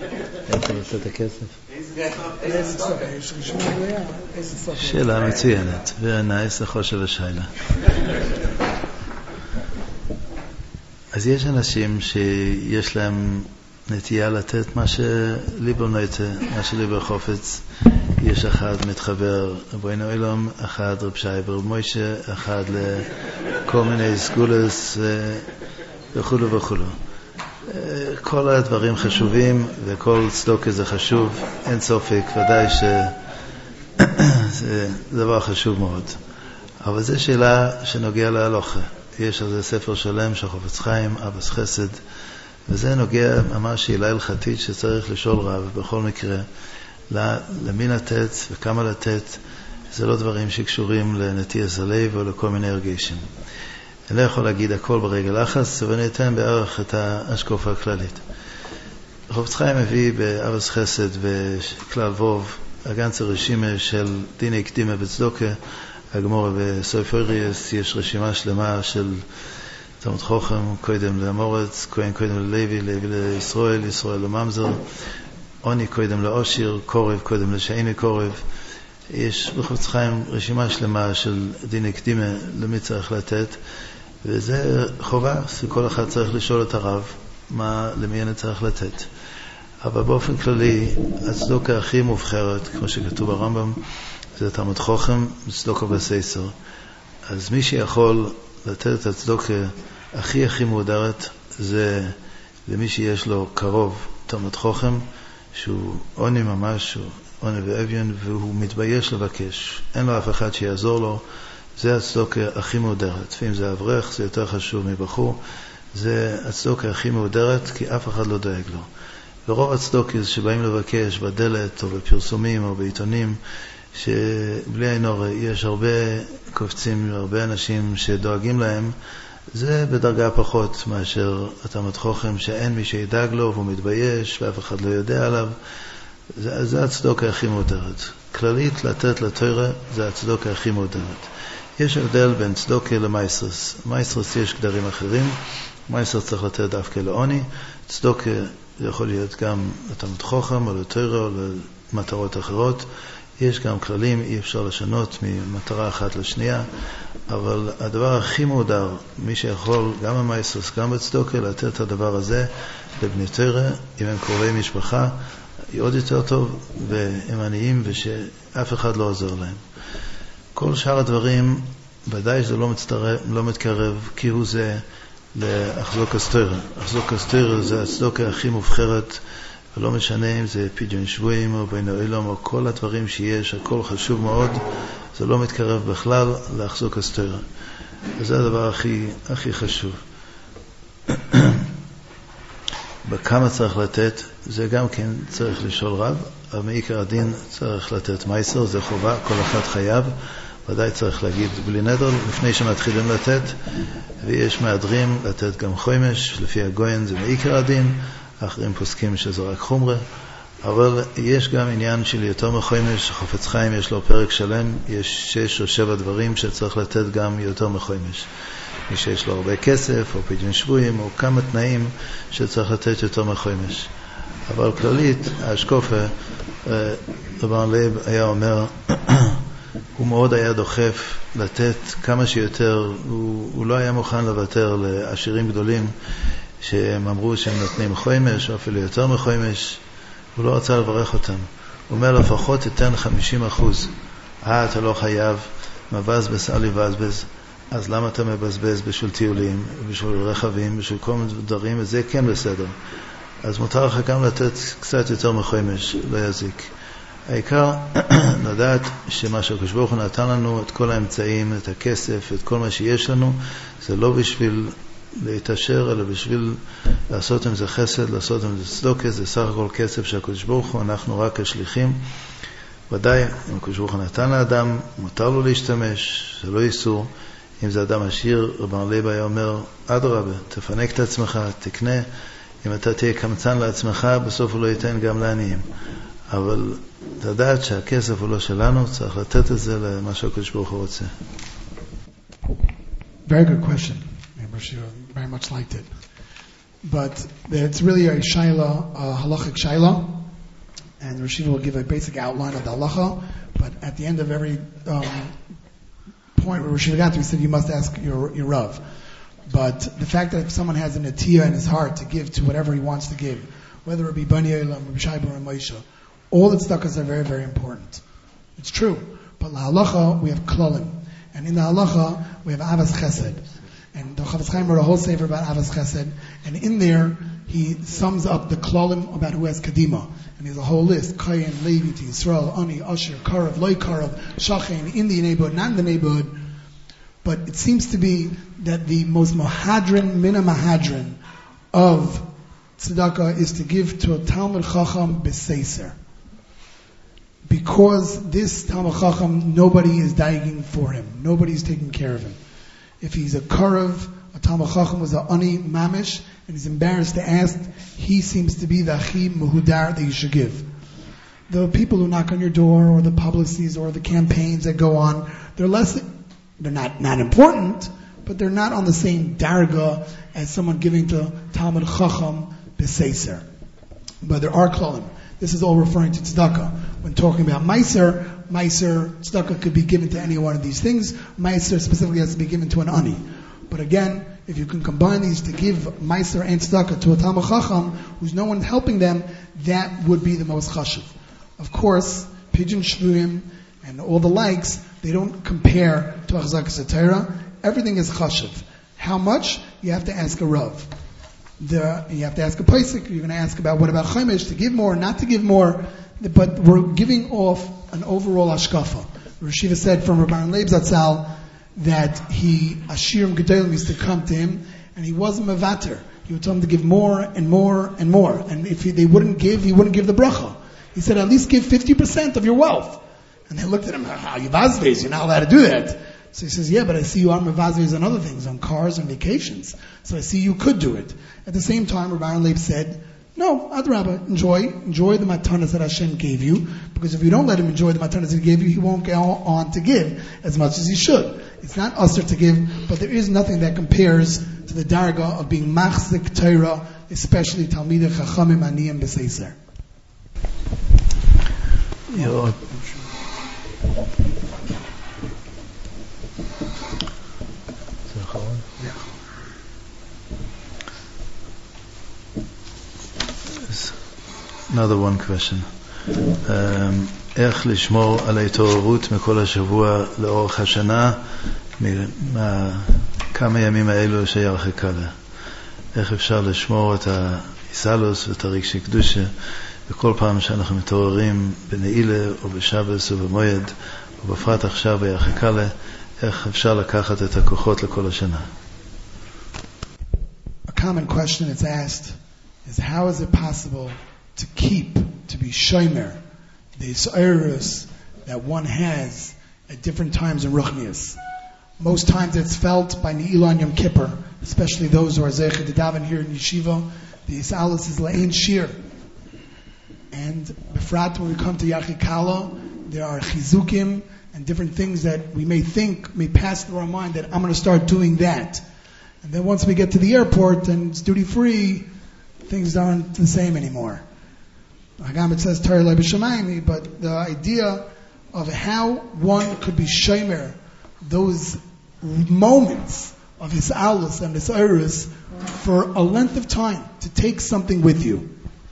שאלה מצוינת, ונאיס לחושב השאלה. אז יש אנשים שיש להם נטייה לתת מה שליבר נויטה, מה שליבר חופץ. יש אחד מתחבר רבנו אילום, אחד רב שי ורב מוישה, אחד לכל מיני סגולס וכו' וכו'. כל הדברים חשובים, וכל צדוקה זה חשוב, אין סופק, ודאי שזה דבר חשוב מאוד. אבל זו שאלה שנוגע להלוכה. יש על זה ספר שלם של חפץ חיים, אבס חסד, וזה נוגע ממש שאלה הלכתית שצריך לשאול רב בכל מקרה, למי לתת וכמה לתת. זה לא דברים שקשורים לנטיית הלב או לכל מיני הרגשים. אני לא יכול להגיד הכל ברגע לחץ, אבל אני אתן בערך את ההשקופה הכללית. חפץ חיים מביא באבס חסד וכלל ווב, הגנץ הרשימה של דיני קדימה בצדוקה, הגמורה בסויפוריאס, יש רשימה שלמה של תלמוד חוכם, קודם לאמורץ, כהן קודם ללוי, לוי לישראל, ישראל לממזר, עוני קודם לאושיר, קורב קודם לשעיני קורב. יש בחפץ חיים רשימה שלמה של דיני קדימה למי צריך לתת, וזה חובה, שכל אחד צריך לשאול את הרב מה, למי אני צריך לתת. אבל באופן כללי, הצדוקה הכי מובחרת, כמו שכתוב ברמב"ם, זה תלמוד חוכם, צדוקה בסייסר. אז מי שיכול לתת את הצדוקה הכי הכי מודרת, זה למי שיש לו קרוב תלמוד חוכם, שהוא עוני ממש, הוא עוני ואביון, והוא מתבייש לבקש. אין לו אף אחד שיעזור לו. זה הצדוקה הכי מודרת. ואם זה אברך, זה יותר חשוב מבחור. זה הצדוקה הכי מודרת, כי אף אחד לא דואג לו. ורוב הצדוקות שבאים לבקש בדלת או בפרסומים או בעיתונים, שבלי עין הרע יש הרבה קופצים, הרבה אנשים שדואגים להם, זה בדרגה פחות מאשר התלמוד חוכם, שאין מי שידאג לו והוא מתבייש ואף אחד לא יודע עליו. זה, זה הצדוקה הכי מודרת. כללית, לתת לתורה, זה הצדוקה הכי מודרת. יש הבדל בין צדוקה למייסרס. מייסרס יש גדרים אחרים. מייסרס צריך לתת דווקא לעוני. צדוקה זה יכול להיות גם לתלמוד חוכם או לתורה או למטרות אחרות. יש גם כללים, אי אפשר לשנות ממטרה אחת לשנייה, אבל הדבר הכי מודר, מי שיכול גם במייסרס, גם בצדוקה, לתת את הדבר הזה לבני תורה, אם הם קרובי משפחה, עוד יותר טוב, והם עניים ושאף אחד לא עוזר להם. כל שאר הדברים, ודאי שזה לא, מצטרף, לא מתקרב, כי הוא זה לאחזוק הסתירה. אחזוק הסתירה זה הצדוקה הכי מובחרת, ולא משנה אם זה פדיון שבויים או בין העולם או כל הדברים שיש, הכל חשוב מאוד, זה לא מתקרב בכלל לאחזוק הסתירה. וזה הדבר הכי, הכי חשוב. בכמה צריך לתת, זה גם כן צריך לשאול רב, אבל מעיקר הדין צריך לתת מייסר, זה חובה, כל אחד חייב, ודאי צריך להגיד בלי נדר לפני שמתחילים לתת, ויש מאדרים לתת גם חומש, לפי הגוין זה מעיקר הדין, אחרים פוסקים שזה רק חומרה, אבל יש גם עניין של יותר מחומש, חפץ חיים יש לו פרק שלם, יש שש או שבע דברים שצריך לתת גם יותר מחומש. מי שיש לו הרבה כסף, או פדיון שבויים, או כמה תנאים שצריך לתת יותר מחומש. אבל כללית, השקופה, רבן לייב היה אומר, הוא מאוד היה דוחף לתת כמה שיותר, הוא, הוא לא היה מוכן לוותר לעשירים גדולים, שהם אמרו שהם נותנים חומש, או אפילו יותר מחומש, הוא לא רצה לברך אותם. הוא אומר, לפחות תיתן חמישים אחוז. אה, אתה לא חייב, מבזבז, אל יבזבז. אז למה אתה מבזבז בשביל טיולים, בשביל רכבים, בשביל כל מיני דברים, וזה כן בסדר. אז מותר לך גם לתת קצת יותר מחומש, לא יזיק. העיקר, לדעת שמה שהקדוש ברוך הוא נתן לנו, את כל האמצעים, את הכסף, את כל מה שיש לנו, זה לא בשביל להתעשר, אלא בשביל לעשות עם זה חסד, לעשות עם זה צדוקה, זה סך הכל כסף שהקדוש ברוך הוא, אנחנו רק השליחים. ודאי, אם הקדוש ברוך הוא נתן לאדם, מותר לו להשתמש, זה לא איסור. אם זה אדם עשיר, רבן לייב היה אומר, אדרבה, תפנק את עצמך, תקנה, אם אתה תהיה קמצן לעצמך, בסוף הוא לא ייתן גם לעניים. אבל לדעת שהכסף הוא לא שלנו, צריך לתת את זה למה שהקדוש ברוך הוא רוצה. Very good question. She very much liked it. But it's really a shaila, a halachic shaila, and the Rashiva will give a basic outline of the halacha, but at the end of every um, point where Rashiva got to, he said you must ask your, your Rav. But the fact that if someone has an atiyah in his heart to give to whatever he wants to give, whether it be Bani Elam, Rabbi Shaiba, or Moshe, all the tzedakahs are very, very important. It's true. But la halacha, we have klalim. And in the halacha, we have avas chesed. And the Chafetz Chaim wrote a whole sefer about avas chesed. And in there, he sums up the klalim about who has kadima. And he has a whole list. Kayin, Levi, Yisrael, Ani, Asher, Karav, Loi Karav, Shachain, in the neighborhood, not in the neighborhood. But it seems to be that the most mahadrin, mina mahadrin of tzedakah is to give to a Talmud Chacham b'seiser. Because this Talmud Chacham, nobody is dying for him. Nobody is taking care of him. If he's a Karav, a Talmud Chacham was an Ani Mamish, and he's embarrassed to ask, he seems to be the Achi Muhudar that you should give. The people who knock on your door, or the policies, or the campaigns that go on, they're less, they're not, not important, but they're not on the same darga as someone giving to Talmud Chacham b'seiser. But there are klalim. This is all referring to tzedakah. When talking about meiser, meiser, tzedakah could be given to any one of these things. Meiser specifically has to be given to an ani. But again, if you can combine these to give Meiser and Tzedakah to a Talmid Chacham who's no one helping them, that would be the most chashuv. Of course, Pidyon Shvuyim and all the likes, they don't compare to Achzakas HaTorah. Everything is chashuv. How much? You have to ask a Rav. The, you have to ask a Pesach. You're going to ask about what about Chaimish, to give more, not to give more. But we're giving off an overall ashkafa. Rashiva said from Rabban Leib Zatzal that he, Ashirim Gedolim used to come to him, and he wasn't mevater. He would tell them to give more and more and more. And if he, they wouldn't give, he wouldn't give the bracha. He said, at least give fifty percent of your wealth. And they looked at him, ah, you vazves, you're not allowed to do that. So he says, yeah, but I see you are mevazves on other things, on cars and vacations. So I see you could do it. At the same time, Rabban Leib said, no, Adrabah, enjoy, enjoy the matanas that Hashem gave you, because if you don't let him enjoy the matanas that he gave you, he won't go on to give as much as he should. It's not usher to give, but there is nothing that compares to the darga of being machzik Torah, especially Talmidei Chachamim Aniyim B'Seiser. Yeah. Another one question. Um, איך לשמור על ההתעוררות מכל השבוע לאורך השנה, מכמה ימים האלו שירחק עליה? איך אפשר לשמור את האיסלוס ואת הרגשי קדושה בכל פעם שאנחנו מתעוררים בנעילה או בשבס או במועד, או בפרט עכשיו בירחק עליה, איך אפשר לקחת את הכוחות לכל השנה? A common question that's asked is, how is it possible to keep, to be shomer, the Yisraelis that one has at different times in Ruchnias? Most times it's felt by Ne'ilah and Yom Kippur, especially those who are Zeicha to daven here in Yeshiva. The Yisraelis is La'in Shir. And Befrat, when we come to Yachikala, there are chizukim and different things that we may think, may pass through our mind that I'm going to start doing that. And then once we get to the airport and it's duty free, things aren't the same anymore. Hagam, it says Torah Lei B'Shamayim, but the idea of how one could be shomer those moments of his alus and his iris for a length of time, to take something with you.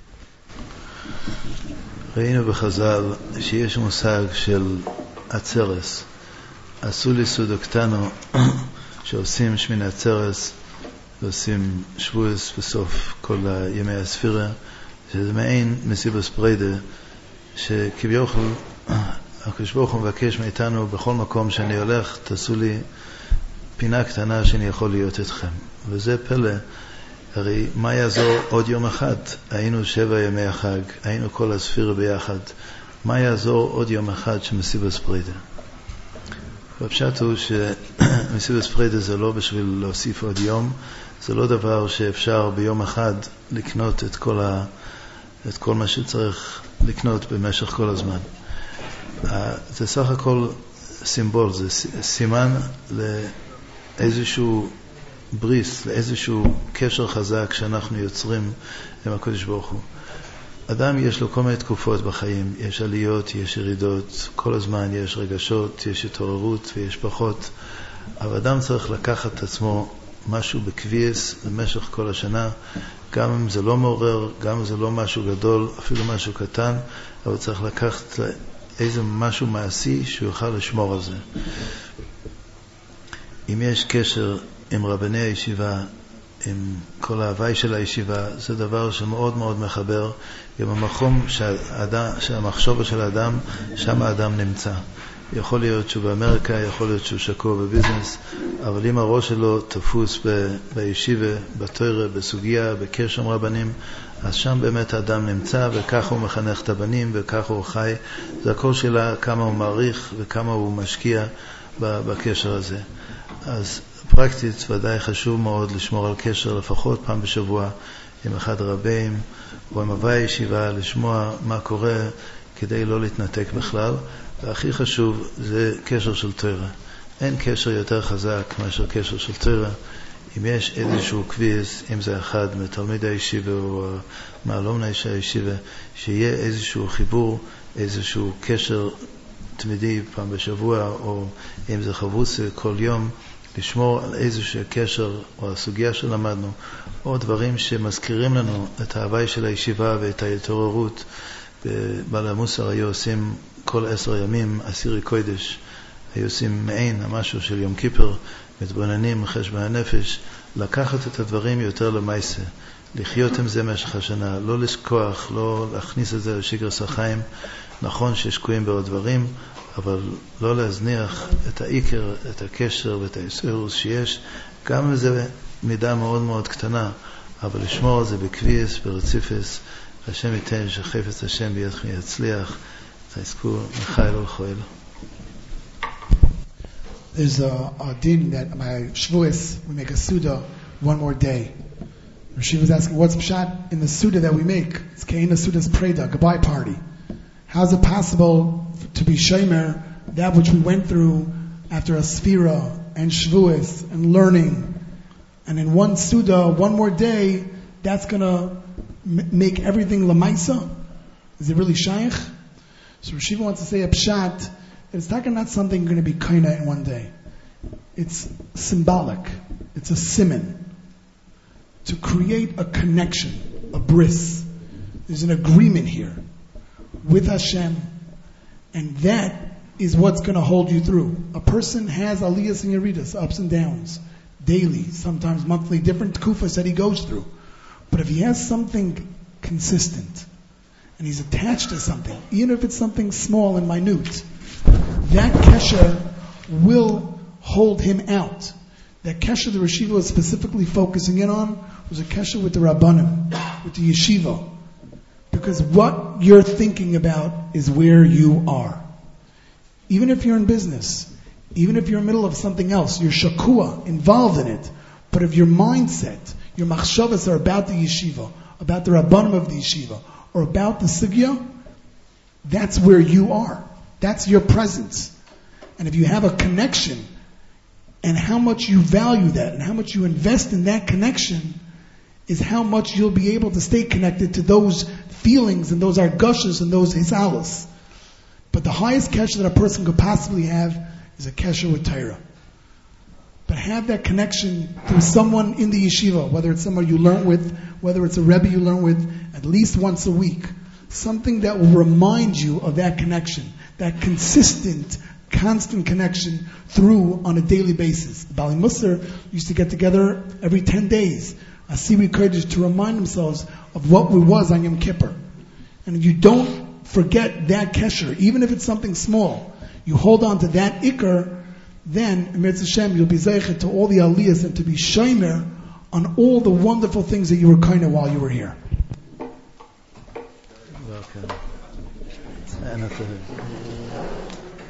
ראינו בחז"ל שיש מושג של עצרס. עשו לי סודו קטנו שעושים שמיני עצרס ועושים שבועס בסוף כל ימי הספירה, שזה מעין מסיבוס פרידה, שכביכול הקדוש ברוך הוא מבקש מאיתנו בכל מקום שאני הולך, תעשו לי פינה קטנה שאני יכול להיות איתכם. וזה פלא. הרי מה יעזור עוד יום אחד? היינו שבע ימי החג, היינו כל הספירה ביחד. מה יעזור עוד יום אחד שמסיבוס פרידה? והפשט הוא שמסיבוס פרידה זה לא בשביל להוסיף עוד יום, זה לא דבר שאפשר ביום אחד לקנות את כל, ה... את כל מה שצריך לקנות במשך כל הזמן. זה סך הכל סימבול, זה סימן לאיזשהו בריס, לאיזשהו קשר חזק שאנחנו יוצרים עם הקדוש ברוך הוא. אדם יש לו כל מיני תקופות בחיים, יש עליות, יש ירידות, כל הזמן יש רגשות, יש התעוררות ויש פחות, אבל אדם צריך לקחת את עצמו משהו בקביעס במשך כל השנה, גם אם זה לא מעורר, גם אם זה לא משהו גדול, אפילו משהו קטן, אבל צריך לקחת איזה משהו מעשי שהוא יוכל לשמור על זה. אם יש קשר עם רבני הישיבה, עם כל ההוואי של הישיבה, זה דבר שמאוד מאוד מחבר עם המקום שהאדם, שהמחשבה של האדם, שם האדם נמצא. יכול להיות שהוא באמריקה, יכול להיות שהוא שקוע בביזנס, אבל אם הראש שלו תפוס ב- בישיבה, בתורה, בסוגיה, בקשר עם רבנים, אז שם באמת האדם נמצא, וככה הוא מחנך את הבנים, וככה הוא חי. זה הכל שאלה כמה הוא מעריך וכמה הוא משקיע בקשר הזה. אז פרקטית ודאי חשוב מאוד לשמור על קשר לפחות פעם בשבוע עם אחד הרבים או עם הוואי הישיבה, לשמוע מה קורה כדי לא להתנתק בכלל. והכי חשוב זה קשר של תורה. אין קשר יותר חזק מאשר קשר של תורה. אם יש איזשהו קביז, אם זה אחד מתלמידי הישיבה או מהלומני הישיבה, שיהיה איזשהו חיבור, איזשהו קשר תמידי פעם בשבוע, או אם זה חבוס כל יום, לשמור על איזשהו קשר או הסוגיה שלמדנו, או דברים שמזכירים לנו את ההווי של הישיבה ואת ההתעוררות. בעל המוסר היו עושים כל עשר ימים עשירי קודש, היו עושים מעין המשהו של יום כיפר, מתבוננים חשבון הנפש, לקחת את הדברים יותר למעשה, לחיות עם זה במשך השנה, לא לשכוח, לא להכניס את זה לשגרת החיים. נכון ששקועים בעוד דברים, אבל לא להזניח את העיקר, את הקשר ואת היסורוס שיש, גם אם זה מידה מאוד מאוד קטנה, אבל לשמור על זה בקביעס, ברציפס. השם ייתן שחפץ השם בידכם יצליח, תעסקו מחיל ולחויל. There's a, a din that by Shavuos we make a Suda one more day. Rashi was asking, what's pshat in the Suda that we make? It's Keina Suda's Preda, goodbye party. How is it possible to be Shomer, that which we went through after a Sfira and Shavuos and learning, and in one Suda, one more day, that's going to m- make everything Lamaisa? Is it really Shaykh? So Rashi wants to say a pshat. It's not not something going to be kaina in one day. It's symbolic. It's a siman. To create a connection, a bris. There's an agreement here with Hashem, and that is what's going to hold you through. A person has aliyahs and yeridas, ups and downs, daily, sometimes monthly, different kufas that he goes through. But if he has something consistent, and he's attached to something, even if it's something small and minute, that kesher will hold him out. That kesher the Rashiva was specifically focusing in on was a kesher with the Rabbanim, with the yeshiva. Because what you're thinking about is where you are. Even if you're in business, even if you're in the middle of something else, you're shakua, involved in it. But if your mindset, your machshavas are about the yeshiva, about the Rabbanim of the yeshiva, or about the sugya, that's where you are. That's your presence. And if you have a connection, and how much you value that, and how much you invest in that connection, is how much you'll be able to stay connected to those feelings, and those argushas, and those hisalas. But the highest kesher that a person could possibly have is a kesher with Torah. But have that connection through someone in the yeshiva, whether it's someone you learn with, whether it's a rebbe you learn with, at least once a week. Something that will remind you of that connection, that consistent, constant connection through on a daily basis. The Bali Musar used to get together every ten days, Asiri Kodesh, to remind themselves of what we was on Yom Kippur. And if you don't forget that kesher, even if it's something small, you hold on to that ikar, then, Emetz Hashem, you'll be zeichet to all the aliyahs and to be shomer on all the wonderful things that you were kind of while you were here. Welcome.